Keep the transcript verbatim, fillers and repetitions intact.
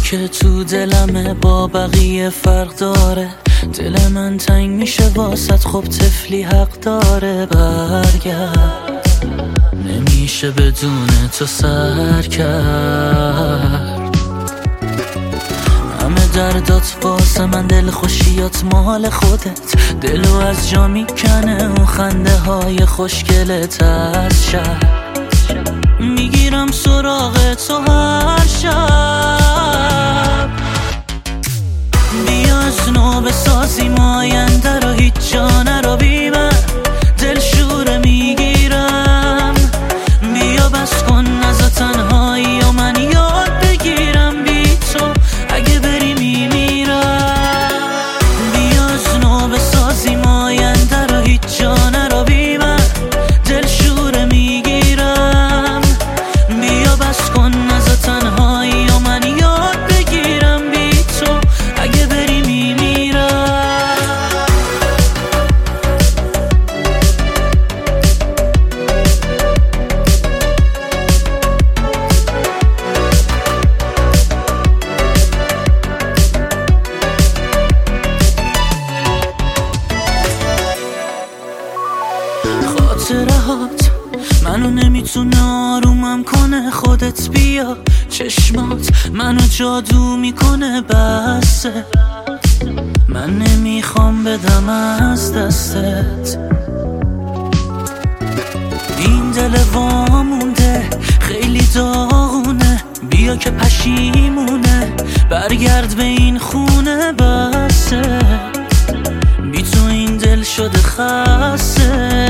که تو دلمه با بقیه فرق داره. دل من تنگ میشه واسط، خب طفلی حق داره. برگرد نمیشه بدون تو سر کرد. همه دردات واسه من، دل خوشیات مال خودت. دلو از جا میکنه و خنده های خوشگلت از شب. میگیرم سراغ تو هر شب. بیا از نو بسازیم آینده رو، هیچ جا نرو بی من. دل شوره میگیرم، بیا بس کن از تنهایی و من یاد بگیرم بی تو اگه بری میمیرم. بیا از نو بسازیم آینده رو، هیچ جا نرو بی من. دل شوره میگیرم، بیا بس کن از تنهایی و من یاد بگیرم بی تو اگه بری میمیرم. خاطرهات منو نمیتونه آرومم کنه. خودت بیا، چشمات منو جادو میکنه. بسه من نمیخوام بدم از دستت. این دل وامونده خیلی داغونه، بیا که پشیمونه. برگرد به این خونه. بسه بی تو این دل شده خسته.